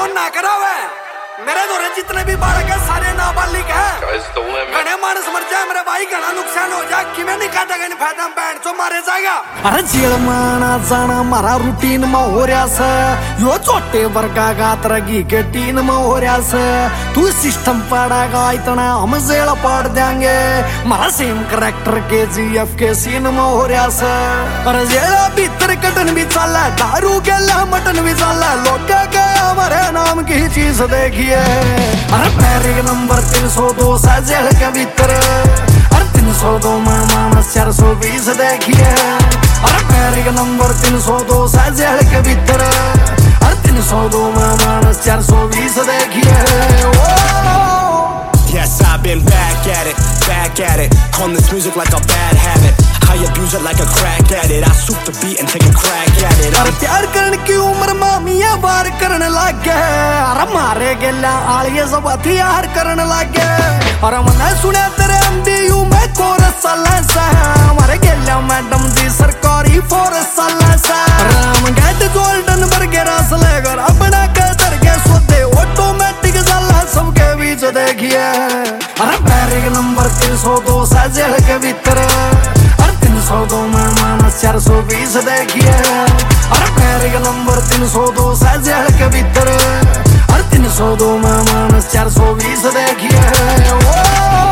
मन ना करा हुआ मेरे दौरे जितने भी बालक है सारे नाबालिग है। घने मानस मर जाए मेरे भाई, घना नुकसान हो जाए कि मैं नहीं काटेगा नहीं फायदा बैठ तो मारे जाएगा। अरे जेल माना जाना मारा रूटीन में हो रहा से, यो छोटे वर्गा का तरगी के टीन में हो रहा से। तू सिस्टम पड़ेगा इतना हम जेल पड़ देंगे, मारा सेम करेक्टर के जीएफ के सीन में हो रहा से। अरे जेल भीतर कटन भी चला, दारू के ला मटन भी चला, लोग के हमारे नाम की चीज देखिए। अरे पैरिक नंबर 302 से जेल के भीतर, अरे 302 में मानस 420 देखिए। अरे पैरिक नंबर 302 से जेल के भीतर, अरे 302 में मानस 420 देखिए। Yes, I've been back at it, on this music like a bad habit. I abuse it like a crack addict. I soup the beat and take a crack at it. अरे प्यार करने की उम्र मामिया वार करने लग गए, अरे मारे गेला आलिया सब हथियार करने लग गए। अरे मैंने सुना तेरे MDU में कोरस चला, हमारे गेला मैडम जी सरकारी फोर्स चला। राम गेट गोल्डन बर्गर असलेगर अपना कदर के सोते ऑटोमेटिक चला सबके बीच देखिए। अरे पैरिक नंबर 302 से जेल के भीतर, अरे 302 में मानस 420 देखिए। अरे पैरिक नंबर 302 से जेल के भीतर, अरे 302 में मानस 420 देखिए।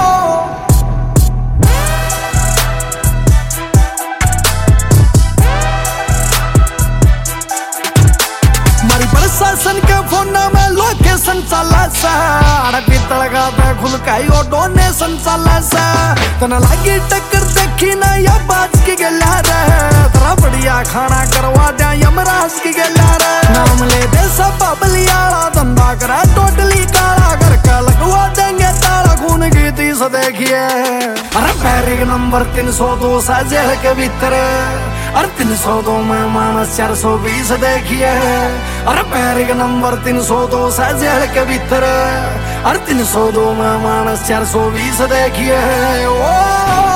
प्रशासन के फोन में लोकेशन चला सा, अरे पीतल का खुल काई और डोनेशन चला सा। तना लगी टक्कर देखी ना या बाज की गला रे, तेरा बढ़िया खाना करवा दिया यमराज की गला रे। नाम ले दे सब बबलियाला, धंधा करा टोटली काला, घर का लगवा देंगे ताला, खून की तीस देखिए। अरे पैरिक नंबर 302 से जेल के भीतर, अरे 302 में मानस 420 देखिए। अरे पैरिक नंबर 302 से जेल के भीतर, अरे 302 में मानस 420 देखिए। ओ